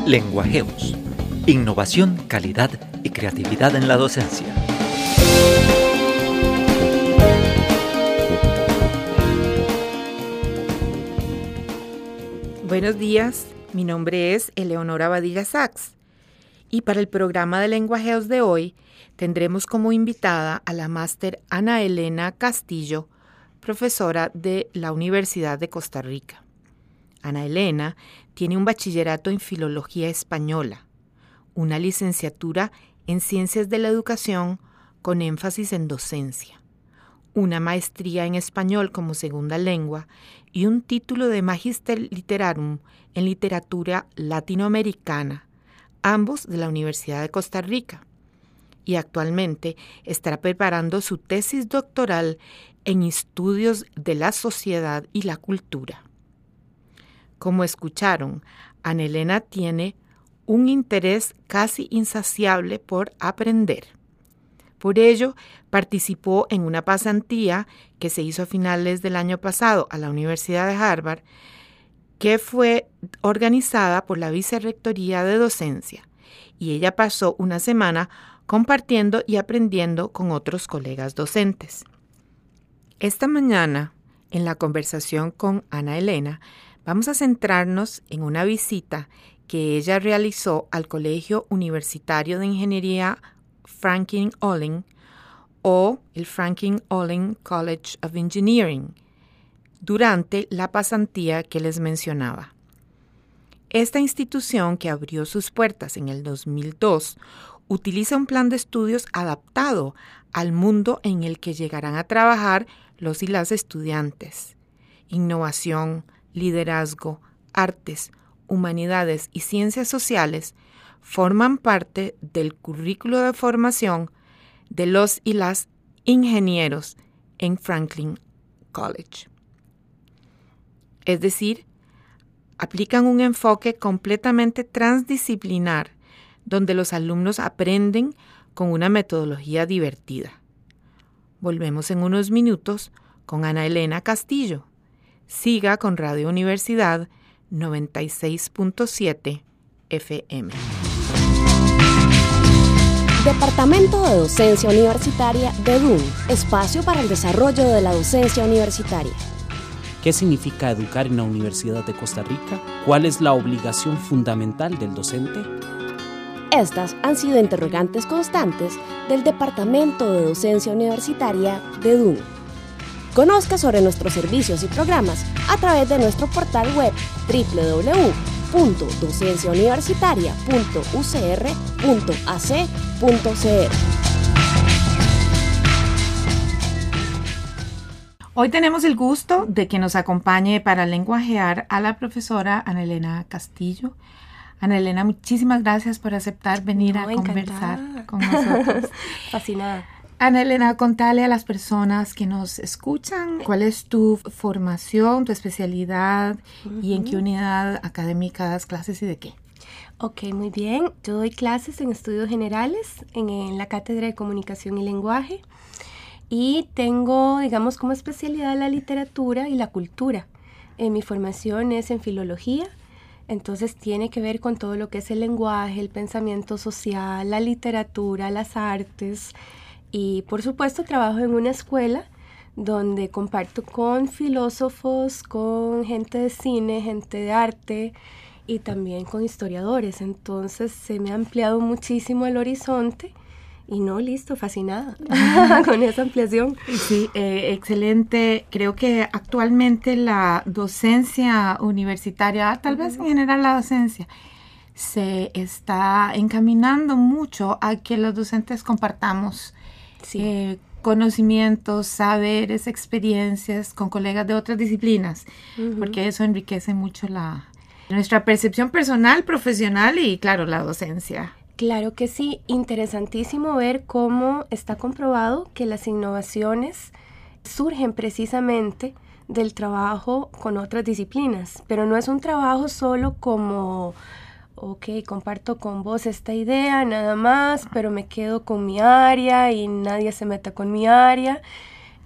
Lenguajeos. Innovación, calidad y creatividad en la docencia. Buenos días, mi nombre es Eleonora Badilla Sachs y para el programa de Lenguajeos de hoy tendremos como invitada a la máster Ana Elena Castillo, profesora de la Universidad de Costa Rica. Ana Elena tiene un bachillerato en Filología Española, una licenciatura en Ciencias de la Educación con énfasis en docencia, una maestría en Español como segunda lengua y un título de Magister Literarum en Literatura Latinoamericana, ambos de la Universidad de Costa Rica. Y actualmente estará preparando su tesis doctoral en Estudios de la Sociedad y la Cultura. Como escucharon, Ana Elena tiene un interés casi insaciable por aprender. Por ello, participó en una pasantía que se hizo a finales del año pasado a la Universidad de Harvard, que fue organizada por la Vicerrectoría de Docencia, y ella pasó una semana compartiendo y aprendiendo con otros colegas docentes. Esta mañana, en la conversación con Ana Elena, vamos a centrarnos en una visita que ella realizó al Colegio Universitario de Ingeniería Franklin Olin o el Franklin Olin College of Engineering durante la pasantía que les mencionaba. Esta institución, que abrió sus puertas en el 2002, utiliza un plan de estudios adaptado al mundo en el que llegarán a trabajar los y las estudiantes. Innovación, liderazgo, artes, humanidades y ciencias sociales forman parte del currículo de formación de los y las ingenieros en Franklin College. Es decir, aplican un enfoque completamente transdisciplinar donde los alumnos aprenden con una metodología divertida. Volvemos en unos minutos con Ana Elena Castillo. Siga con Radio Universidad 96.7 FM. Departamento de Docencia Universitaria de DUN, espacio para el desarrollo de la docencia universitaria. ¿Qué significa educar en la Universidad de Costa Rica? ¿Cuál es la obligación fundamental del docente? Estas han sido interrogantes constantes del Departamento de Docencia Universitaria de DUN. Conozca sobre nuestros servicios y programas a través de nuestro portal web www.docenciauniversitaria.ucr.ac.cr. Hoy tenemos el gusto de que nos acompañe para lenguajear a la profesora Ana Elena Castillo. Ana Elena, muchísimas gracias por aceptar venir a conversar con nosotros. Fascinada. Ana Elena, contale a las personas que nos escuchan cuál es tu formación, tu especialidad y en qué unidad académica das clases y de qué. Ok, muy bien. Yo doy clases en estudios generales en la Cátedra de Comunicación y Lenguaje y tengo, digamos, como especialidad la literatura y la cultura. Mi formación es en filología, entonces tiene que ver con todo lo que es el lenguaje, el pensamiento social, la literatura, las artes. Y por supuesto trabajo en una escuela donde comparto con filósofos, con gente de cine, gente de arte y también con historiadores. Entonces se me ha ampliado muchísimo el horizonte y fascinada con esa ampliación. Sí, excelente. Creo que actualmente la docencia universitaria, tal vez en general la docencia, se está encaminando mucho a que los docentes compartamos conocimientos, saberes, experiencias con colegas de otras disciplinas, porque eso enriquece mucho nuestra percepción personal, profesional y, claro, la docencia. Claro que sí, interesantísimo ver cómo está comprobado que las innovaciones surgen precisamente del trabajo con otras disciplinas, pero no es un trabajo solo como ok, comparto con vos esta idea nada más, pero me quedo con mi área y nadie se meta con mi área.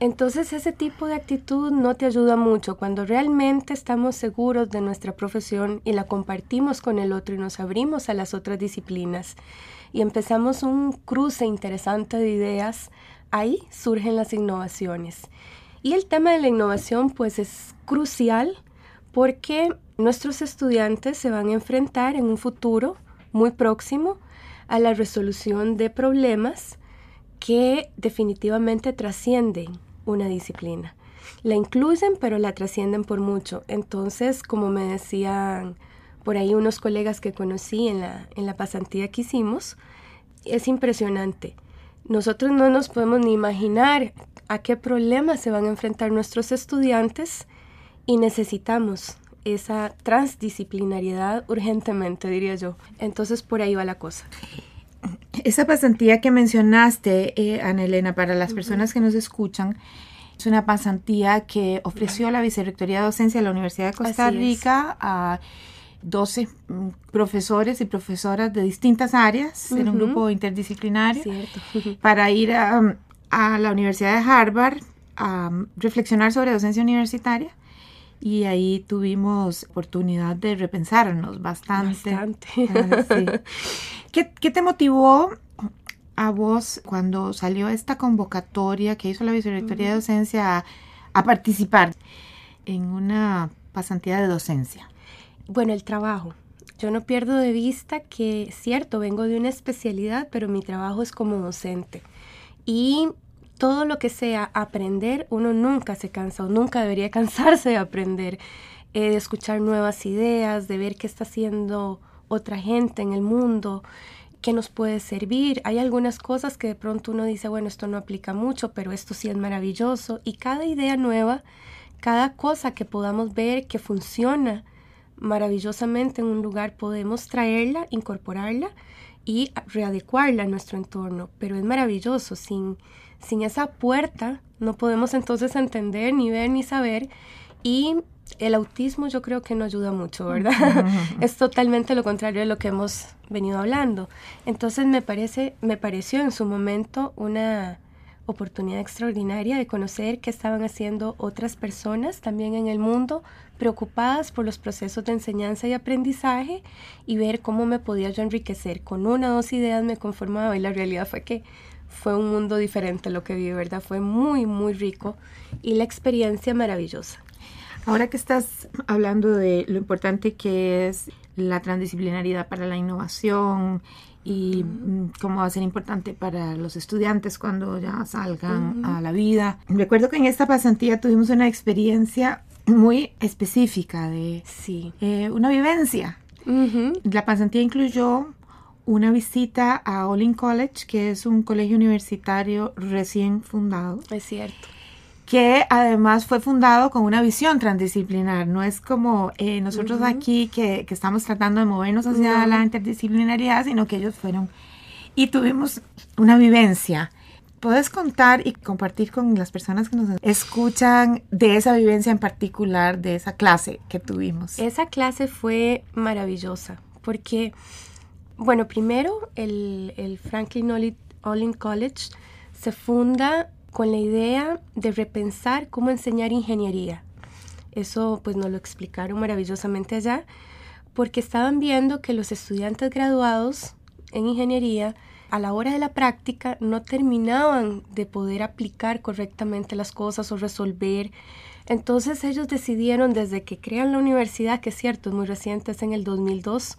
Entonces ese tipo de actitud no te ayuda mucho. Cuando realmente estamos seguros de nuestra profesión y la compartimos con el otro y nos abrimos a las otras disciplinas y empezamos un cruce interesante de ideas, ahí surgen las innovaciones. Y el tema de la innovación pues es crucial porque nuestros estudiantes se van a enfrentar en un futuro muy próximo a la resolución de problemas que definitivamente trascienden una disciplina. La incluyen, pero la trascienden por mucho. Entonces, como me decían por ahí unos colegas que conocí en la pasantía que hicimos, es impresionante. Nosotros no nos podemos ni imaginar a qué problemas se van a enfrentar nuestros estudiantes y necesitamos esa transdisciplinariedad urgentemente, diría yo. Entonces, por ahí va la cosa. Esa pasantía que mencionaste, Ana Elena, para las personas que nos escuchan, es una pasantía que ofreció la Vicerrectoría de Docencia de la Universidad de Costa Rica a 12 profesores y profesoras de distintas áreas, en un grupo interdisciplinario, para ir a la Universidad de Harvard a reflexionar sobre docencia universitaria. Y ahí tuvimos oportunidad de repensarnos bastante. Sí. ¿Qué te motivó a vos cuando salió esta convocatoria que hizo la Vicerrectoría de Docencia a participar en una pasantía de docencia? Bueno, el trabajo. Yo no pierdo de vista que, es cierto, vengo de una especialidad, pero mi trabajo es como docente. Y todo lo que sea aprender, uno nunca se cansa o nunca debería cansarse de aprender, de escuchar nuevas ideas, de ver qué está haciendo otra gente en el mundo, qué nos puede servir. Hay algunas cosas que de pronto uno dice, bueno, esto no aplica mucho, pero esto sí es maravilloso. Y cada idea nueva, cada cosa que podamos ver que funciona maravillosamente en un lugar, podemos traerla, incorporarla y readecuarla a nuestro entorno. Pero es maravilloso, sin esa puerta no podemos entonces entender, ni ver, ni saber. Y el autismo yo creo que no ayuda mucho, ¿verdad? Es totalmente lo contrario de lo que hemos venido hablando. Entonces me pareció en su momento una oportunidad extraordinaria de conocer qué estaban haciendo otras personas también en el mundo, preocupadas por los procesos de enseñanza y aprendizaje, y ver cómo me podía yo enriquecer. Con una o dos ideas me conformaba, y la realidad fue que fue un mundo diferente lo que vi, ¿verdad? Fue muy, muy rico y la experiencia maravillosa. Ahora que estás hablando de lo importante que es la transdisciplinaridad para la innovación y cómo va a ser importante para los estudiantes cuando ya salgan a la vida. Recuerdo que en esta pasantía tuvimos una experiencia muy específica de una vivencia. La pasantía incluyó una visita a Olin College, que es un colegio universitario recién fundado. Es cierto. Que además fue fundado con una visión transdisciplinar. No es como nosotros aquí que estamos tratando de movernos hacia la interdisciplinariedad, sino que ellos fueron y tuvimos una vivencia. ¿Puedes contar y compartir con las personas que nos escuchan de esa vivencia en particular, de esa clase que tuvimos? Esa clase fue maravillosa porque, bueno, primero el Franklin Olin College se funda con la idea de repensar cómo enseñar ingeniería. Eso pues nos lo explicaron maravillosamente allá, porque estaban viendo que los estudiantes graduados en ingeniería a la hora de la práctica no terminaban de poder aplicar correctamente las cosas o resolver. Entonces ellos decidieron, desde que crean la universidad, que es cierto, es muy reciente, es en el 2002,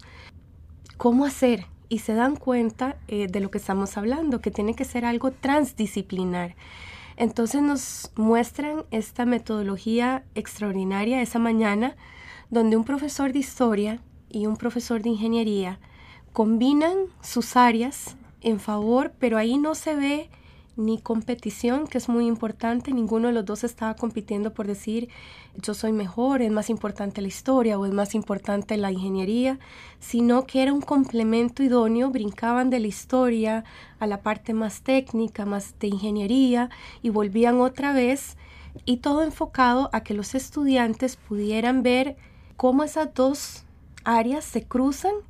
cómo hacer. Y se dan cuenta de lo que estamos hablando, que tiene que ser algo transdisciplinar. Entonces nos muestran esta metodología extraordinaria esa mañana, donde un profesor de historia y un profesor de ingeniería combinan sus áreas en favor, pero ahí no se ve ni competición, que es muy importante. Ninguno de los dos estaba compitiendo por decir yo soy mejor, es más importante la historia o es más importante la ingeniería, sino que era un complemento idóneo. Brincaban de la historia a la parte más técnica, más de ingeniería, y volvían otra vez, y todo enfocado a que los estudiantes pudieran ver cómo esas dos áreas se cruzan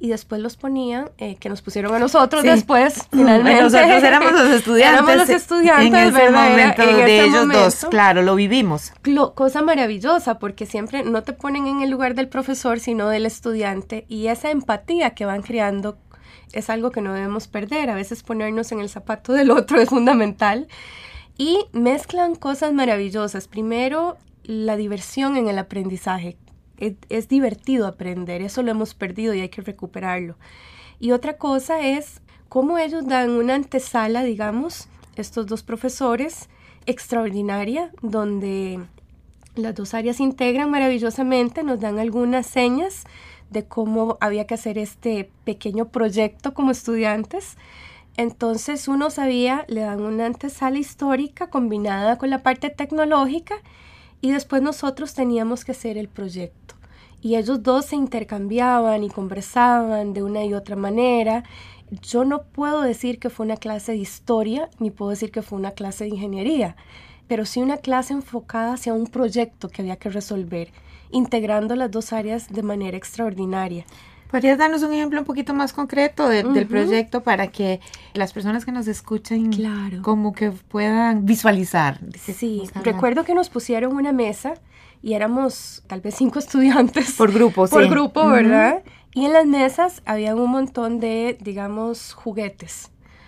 y después los ponían, que nos pusieron a nosotros después, finalmente. Nosotros éramos los estudiantes. En ese ¿verdad? momento de ellos dos, claro, lo vivimos. Cosa maravillosa, porque siempre no te ponen en el lugar del profesor, sino del estudiante, y esa empatía que van creando es algo que no debemos perder. A veces ponernos en el zapato del otro es fundamental. Y mezclan cosas maravillosas. Primero, la diversión en el aprendizaje. Es divertido aprender, eso lo hemos perdido y hay que recuperarlo. Y otra cosa es cómo ellos dan una antesala, digamos, estos dos profesores, extraordinaria, donde las dos áreas se integran maravillosamente, nos dan algunas señas de cómo había que hacer este pequeño proyecto como estudiantes. Entonces uno sabía, le dan una antesala histórica combinada con la parte tecnológica, y después nosotros teníamos que hacer el proyecto. Y ellos dos se intercambiaban y conversaban de una y otra manera. Yo no puedo decir que fue una clase de historia, ni puedo decir que fue una clase de ingeniería, pero sí una clase enfocada hacia un proyecto que había que resolver, integrando las dos áreas de manera extraordinaria. ¿Podrías darnos un ejemplo un poquito más concreto del proyecto para que las personas que nos escuchen como que puedan visualizar? Sí, recuerdo que nos pusieron una mesa y éramos tal vez 5 estudiantes. Por grupo, sí. Por grupo, ¿verdad? Y en las mesas había un montón de, digamos, juguetes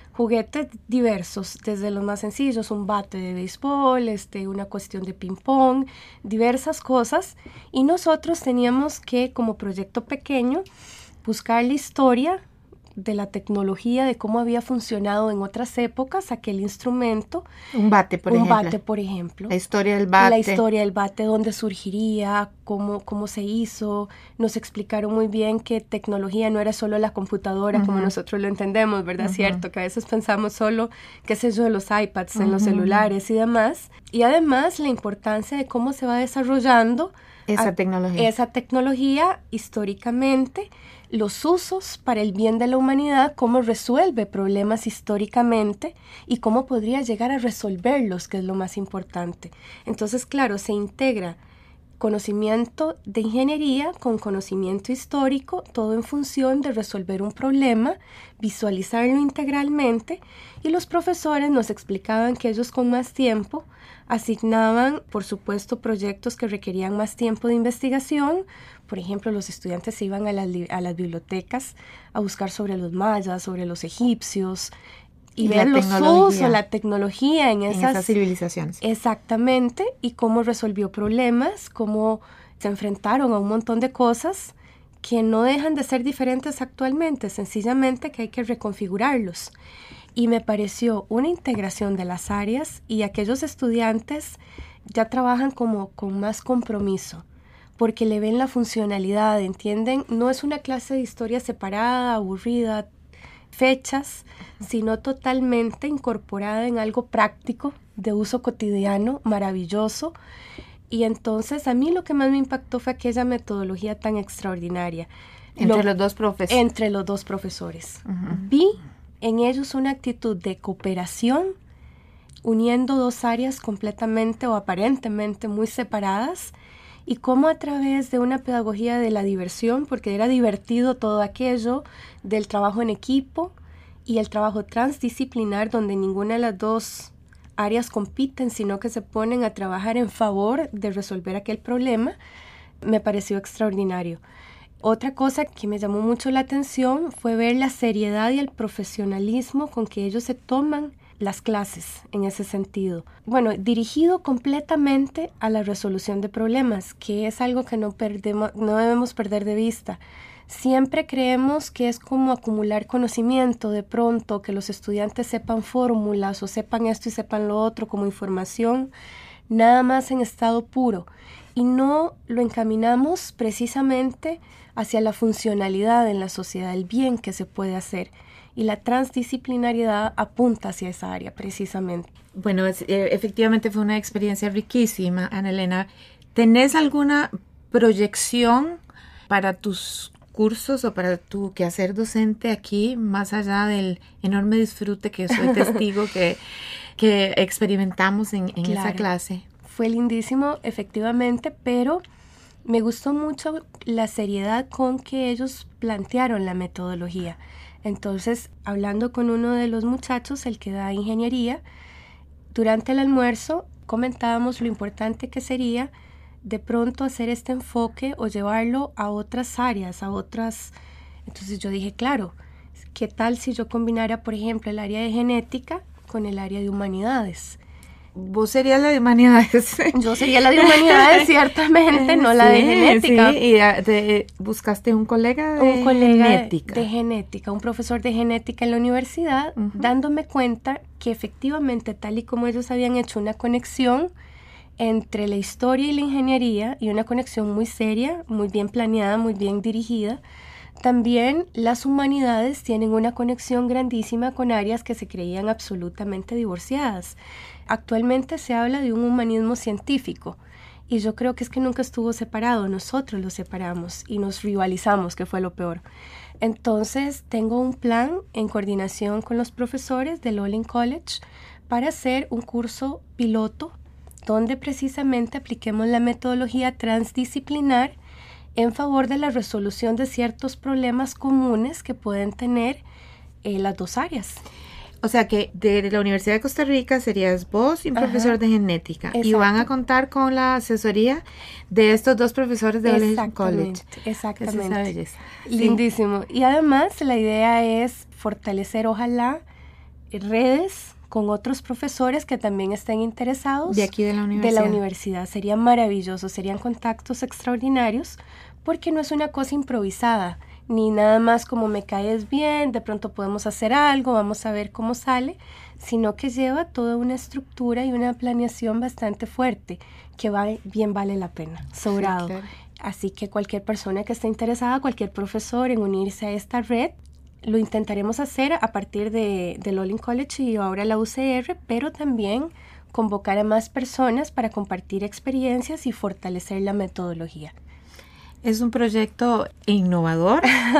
diversos, desde los más sencillos, un bate de béisbol, una cuestión de ping pong, diversas cosas, y nosotros teníamos que, como proyecto pequeño, buscar la historia de la tecnología, de cómo había funcionado en otras épocas aquel instrumento. Un bate, por ejemplo. La historia del bate. Dónde surgiría, cómo se hizo. Nos explicaron muy bien que tecnología no era solo la computadora como nosotros lo entendemos, ¿verdad? Cierto, que a veces pensamos solo, qué sé yo, los iPads, en los celulares y demás. Y además la importancia de cómo se va desarrollando esa tecnología históricamente, los usos para el bien de la humanidad, cómo resuelve problemas históricamente y cómo podría llegar a resolverlos, que es lo más importante. Entonces, claro, se integra conocimiento de ingeniería con conocimiento histórico, todo en función de resolver un problema, visualizarlo integralmente, y los profesores nos explicaban que ellos con más tiempo asignaban, por supuesto, proyectos que requerían más tiempo de investigación. Por ejemplo, los estudiantes se iban a las bibliotecas a buscar sobre los mayas, sobre los egipcios, y ver los usos, la tecnología en esas civilizaciones. Exactamente, y cómo resolvió problemas, cómo se enfrentaron a un montón de cosas que no dejan de ser diferentes actualmente, sencillamente que hay que reconfigurarlos. Y me pareció una integración de las áreas, y aquellos estudiantes ya trabajan como con más compromiso, porque le ven la funcionalidad, ¿entienden? No es una clase de historia separada, aburrida, fechas, sino totalmente incorporada en algo práctico, de uso cotidiano, maravilloso. Y entonces a mí lo que más me impactó fue aquella metodología tan extraordinaria. Entre los dos profesores. Entre los dos profesores. Vi en ellos una actitud de cooperación, uniendo dos áreas completamente o aparentemente muy separadas, y cómo a través de una pedagogía de la diversión, porque era divertido todo aquello, del trabajo en equipo y el trabajo transdisciplinar, donde ninguna de las dos áreas compiten, sino que se ponen a trabajar en favor de resolver aquel problema, me pareció extraordinario. Otra cosa que me llamó mucho la atención fue ver la seriedad y el profesionalismo con que ellos se toman las clases en ese sentido. Bueno, dirigido completamente a la resolución de problemas, que es algo que no debemos perder de vista. Siempre creemos que es como acumular conocimiento de pronto, que los estudiantes sepan fórmulas o sepan esto y sepan lo otro como información, nada más en estado puro. Y no lo encaminamos precisamente hacia la funcionalidad en la sociedad, el bien que se puede hacer. Y la transdisciplinariedad apunta hacia esa área precisamente. Bueno, efectivamente fue una experiencia riquísima, Ana Elena. ¿Tenés alguna proyección para tus cursos o para tu quehacer docente aquí, más allá del enorme disfrute que soy testigo que experimentamos en esa clase? Fue lindísimo, efectivamente, pero Me gustó mucho la seriedad con que ellos plantearon la metodología. Entonces, hablando con uno de los muchachos, el que da ingeniería, durante el almuerzo comentábamos lo importante que sería de pronto hacer este enfoque o llevarlo a otras áreas, a otras. Entonces yo dije, claro, ¿qué tal si yo combinara, por ejemplo, el área de genética con el área de humanidades? Vos serías la de humanidades. Yo sería la de humanidades, ciertamente, no la de genética. Sí, y buscaste un colega de genética. De genética, un profesor de genética en la universidad, dándome cuenta que efectivamente, tal y como ellos habían hecho una conexión entre la historia y la ingeniería, y una conexión muy seria, muy bien planeada, muy bien dirigida, también las humanidades tienen una conexión grandísima con áreas que se creían absolutamente divorciadas. Actualmente se habla de un humanismo científico y yo creo que es que nunca estuvo separado, nosotros lo separamos y nos rivalizamos, que fue lo peor. Entonces tengo un plan en coordinación con los profesores del Olin College para hacer un curso piloto donde precisamente apliquemos la metodología transdisciplinar en favor de la resolución de ciertos problemas comunes que pueden tener las dos áreas. O sea que de la Universidad de Costa Rica serías vos y un profesor de genética. Exacto. Y van a contar con la asesoría de estos dos profesores de Olin College. Exactamente. Lindísimo. Sí. Y además la idea es fortalecer, ojalá, redes con otros profesores que también estén interesados. De aquí de la universidad. De la universidad. Sería maravilloso, serían contactos extraordinarios porque no es una cosa improvisada. Ni nada más como me caes bien, de pronto podemos hacer algo, vamos a ver cómo sale, sino que lleva toda una estructura y una planeación bastante fuerte, que bien vale la pena, sobrado. Sí, claro. Así que cualquier persona que esté interesada, cualquier profesor en unirse a esta red, lo intentaremos hacer a partir del Olin College y ahora la UCR, pero también convocar a más personas para compartir experiencias y fortalecer la metodología. Es un proyecto innovador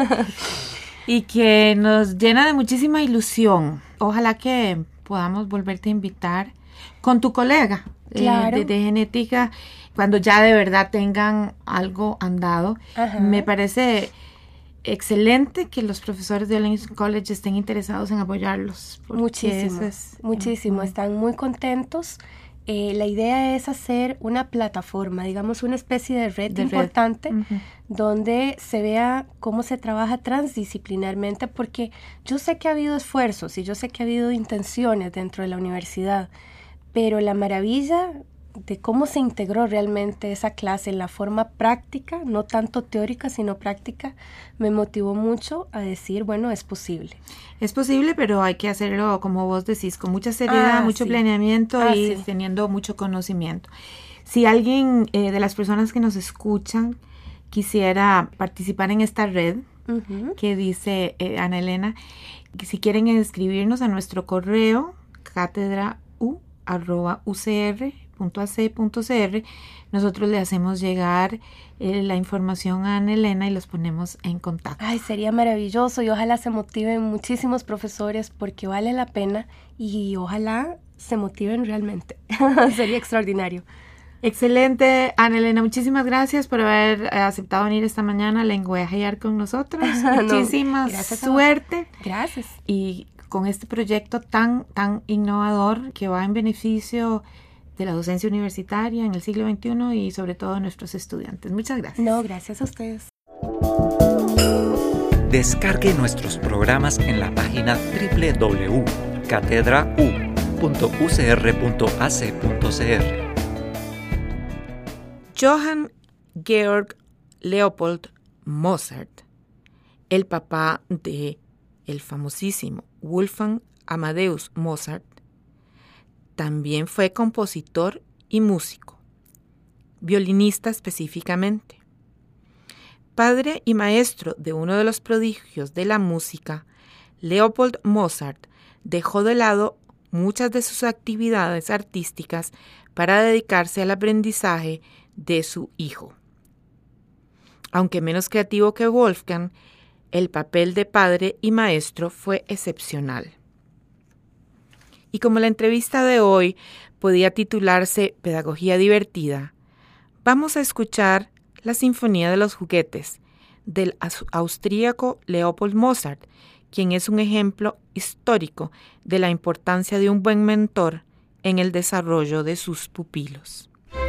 y que nos llena de muchísima ilusión. Ojalá que podamos volverte a invitar con tu colega de genética cuando ya de verdad tengan algo andado. Ajá. Me parece excelente que los profesores de Olin College estén interesados en apoyarlos. Muchísimo. Están muy contentos. La idea es hacer una plataforma, digamos una especie de red importante donde se vea cómo se trabaja transdisciplinarmente, porque yo sé que ha habido esfuerzos y yo sé que ha habido intenciones dentro de la universidad, pero la maravilla de cómo se integró realmente esa clase en la forma práctica, no tanto teórica sino práctica, me motivó mucho a decir, bueno, es posible. Es posible, pero hay que hacerlo, como vos decís, con mucha seriedad, mucho planeamiento y teniendo mucho conocimiento. Si alguien de las personas que nos escuchan quisiera participar en esta red que dice Ana Elena, si quieren escribirnos a nuestro correo catedrau@ucr.ac.cr, nosotros le hacemos llegar la información a Ana Elena y los ponemos en contacto. Ay, sería maravilloso y ojalá se motiven muchísimos profesores porque vale la pena y ojalá se motiven realmente. Sería extraordinario. Excelente, Ana Elena, muchísimas gracias por haber aceptado venir esta mañana a lenguajear con nosotros. Muchísima suerte. Gracias. Y con este proyecto tan innovador que va en beneficio de la docencia universitaria en el siglo XXI y sobre todo de nuestros estudiantes. Muchas gracias. No, gracias a ustedes. Descargue nuestros programas en la página www.catedrau.ucr.ac.cr. Johann Georg Leopold Mozart, el papá de el famosísimo Wolfgang Amadeus Mozart, también fue compositor y músico, violinista específicamente. Padre y maestro de uno de los prodigios de la música, Leopold Mozart dejó de lado muchas de sus actividades artísticas para dedicarse al aprendizaje de su hijo. Aunque menos creativo que Wolfgang, el papel de padre y maestro fue excepcional. Y como la entrevista de hoy podía titularse Pedagogía divertida, vamos a escuchar la Sinfonía de los Juguetes, del austríaco Leopold Mozart, quien es un ejemplo histórico de la importancia de un buen mentor en el desarrollo de sus pupilos.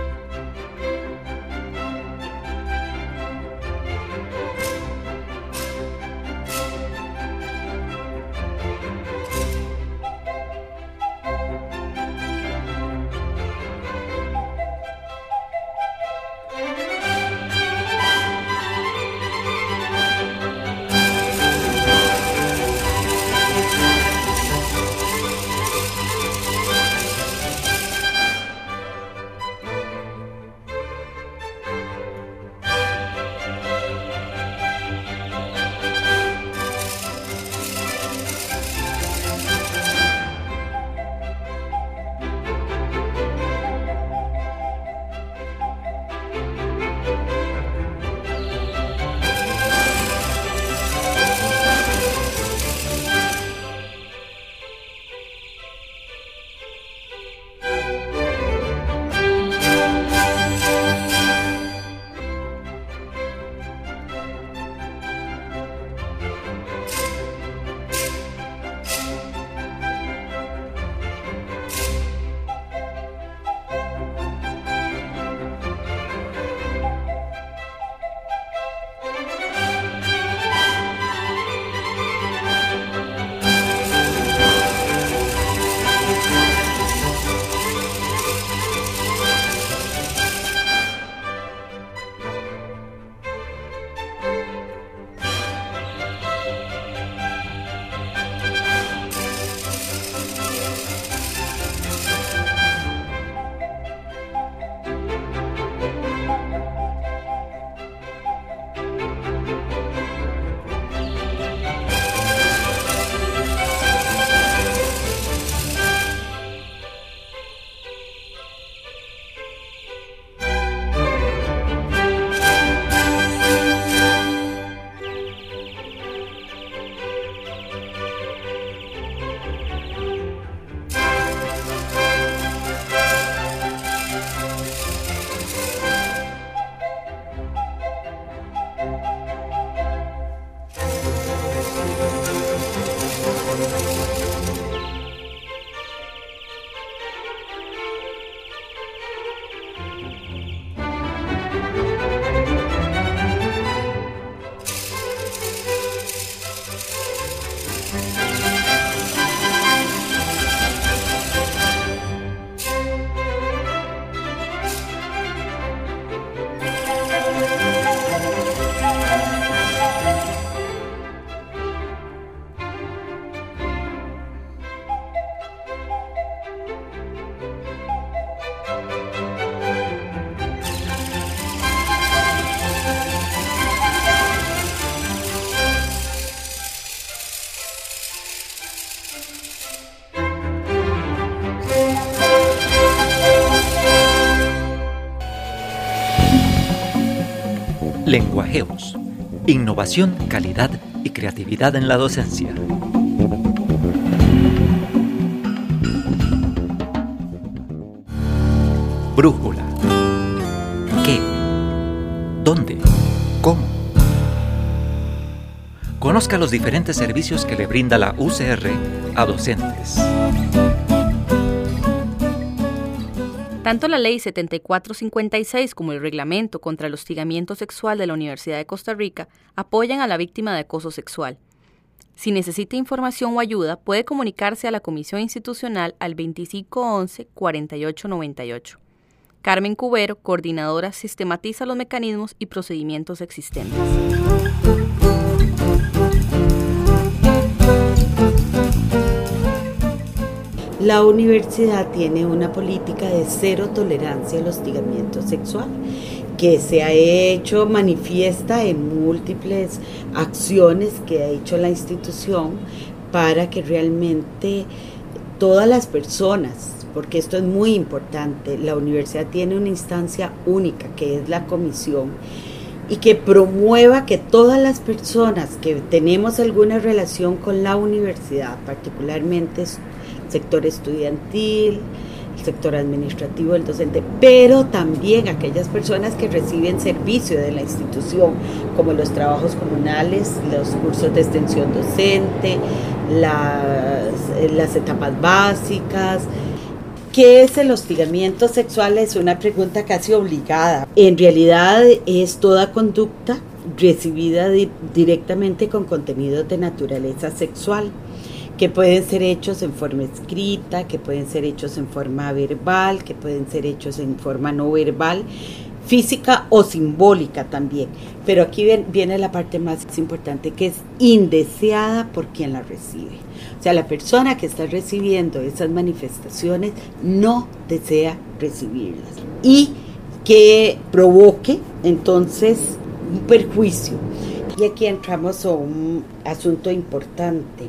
Lenguajeos. Innovación, calidad y creatividad en la docencia. Brújula. ¿Qué? ¿Dónde? ¿Cómo? Conozca los diferentes servicios que le brinda la UCR a docentes. Tanto la Ley 7456 como el Reglamento contra el Hostigamiento Sexual de la Universidad de Costa Rica apoyan a la víctima de acoso sexual. Si necesita información o ayuda, puede comunicarse a la Comisión Institucional al 2511-4898. Carmen Cubero, coordinadora, sistematiza los mecanismos y procedimientos existentes. La universidad tiene una política de cero tolerancia al hostigamiento sexual, que se ha hecho manifiesta en múltiples acciones que ha hecho la institución para que realmente todas las personas, porque esto es muy importante, la universidad tiene una instancia única que es la comisión, y que promueva que todas las personas que tenemos alguna relación con la universidad, particularmente sector estudiantil, el sector administrativo del docente, pero también aquellas personas que reciben servicio de la institución, como los trabajos comunales, los cursos de extensión docente, las etapas básicas. ¿Qué es el hostigamiento sexual? Es una pregunta casi obligada. En realidad es toda conducta recibida directamente con contenidos de naturaleza sexual, que pueden ser hechos en forma escrita, que pueden ser hechos en forma verbal, que pueden ser hechos en forma no verbal, física o simbólica también. Pero aquí viene la parte más importante, que es indeseada por quien la recibe. O sea, la persona que está recibiendo esas manifestaciones no desea recibirlas y que provoque entonces un perjuicio. Y aquí entramos a un asunto importante.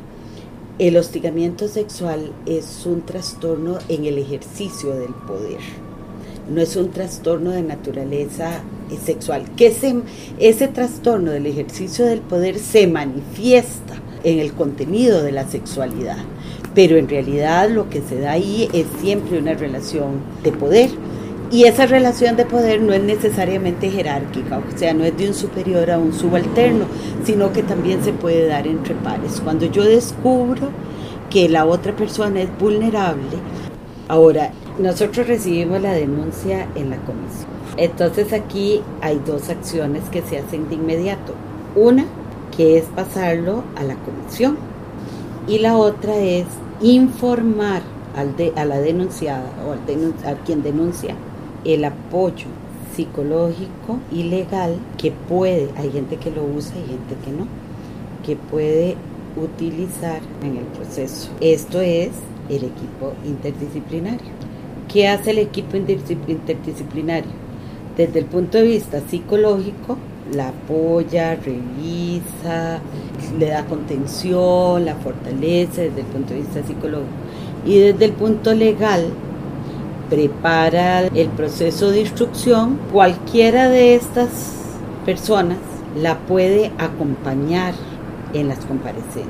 El hostigamiento sexual es un trastorno en el ejercicio del poder, no es un trastorno de naturaleza sexual. Que ese trastorno del ejercicio del poder se manifiesta en el contenido de la sexualidad, pero en realidad lo que se da ahí es siempre una relación de poder, y esa relación de poder no es necesariamente jerárquica, o sea, no es de un superior a un subalterno, sino que también se puede dar entre pares. Cuando yo descubro que la otra persona es vulnerable, ahora, nosotros recibimos la denuncia en la comisión. Entonces aquí hay dos acciones que se hacen de inmediato. Una, que es pasarlo a la comisión, y la otra es informar a la denunciada o a quien denuncia el apoyo psicológico y legal que puede, hay gente que lo usa y gente que no, que puede utilizar en el proceso. Esto es el equipo interdisciplinario. ¿Qué hace el equipo interdisciplinario? Desde el punto de vista psicológico, la apoya, revisa, le da contención, la fortalece desde el punto de vista psicológico. Y desde el punto legal, prepara el proceso de instrucción. Cualquiera de estas personas la puede acompañar en las comparecencias,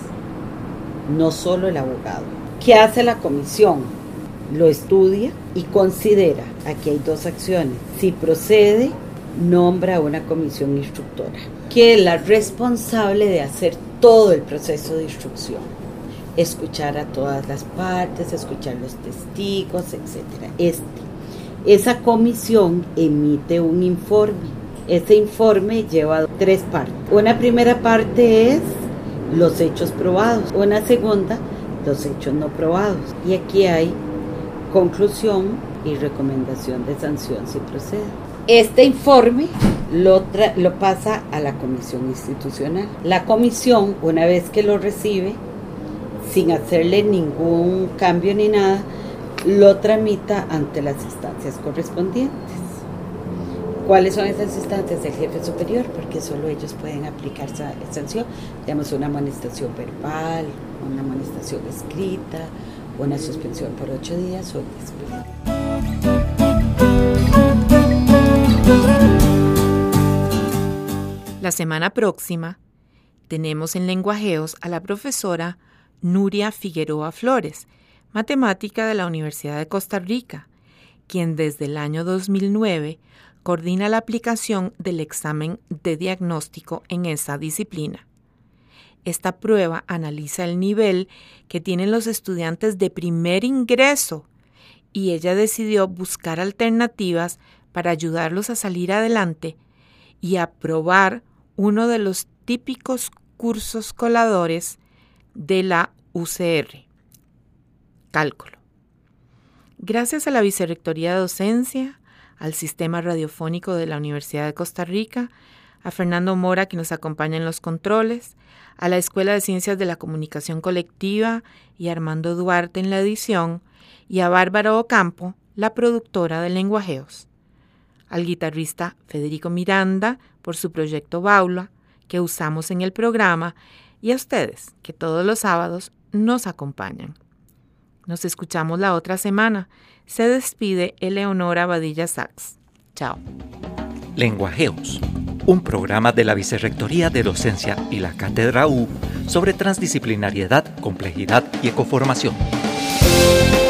no solo el abogado. ¿Qué hace la comisión? Lo estudia y considera, aquí hay dos acciones. Si procede, nombra una comisión instructora, que es la responsable de hacer todo el proceso de instrucción, escuchar a todas las partes, escuchar los testigos, etc. Esa comisión emite un informe. Ese informe lleva 3 partes. Una primera parte es los hechos probados, una segunda, los hechos no probados. Y aquí hay conclusión y recomendación de sanción si procede. Este informe lo pasa a la comisión institucional. La comisión, una vez que lo recibe, sin hacerle ningún cambio ni nada, lo tramita ante las instancias correspondientes. ¿Cuáles son esas instancias? El jefe superior, porque solo ellos pueden aplicar sanción. Digamos, una amonestación verbal, una amonestación escrita, una suspensión por 8 días o despido. La semana próxima tenemos en Lenguajeos a la profesora Nuria Figueroa Flores, matemática de la Universidad de Costa Rica, quien desde el año 2009 coordina la aplicación del examen de diagnóstico en esa disciplina. Esta prueba analiza el nivel que tienen los estudiantes de primer ingreso y ella decidió buscar alternativas para ayudarlos a salir adelante y aprobar uno de los típicos cursos coladores de la UCR, cálculo. Gracias a la Vicerrectoría de Docencia, al Sistema Radiofónico de la Universidad de Costa Rica, a Fernando Mora, que nos acompaña en los controles, a la Escuela de Ciencias de la Comunicación Colectiva y a Armando Duarte en la edición, y a Bárbara Ocampo, la productora de Lenguajeos. Al guitarrista Federico Miranda por su proyecto Baula, que usamos en el programa, y a ustedes, que todos los sábados nos acompañan. Nos escuchamos la otra semana. Se despide Eleonora Badilla Sachs. Chao. Lenguajeos, un programa de la Vicerrectoría de Docencia y la Cátedra U sobre transdisciplinariedad, complejidad y ecoformación.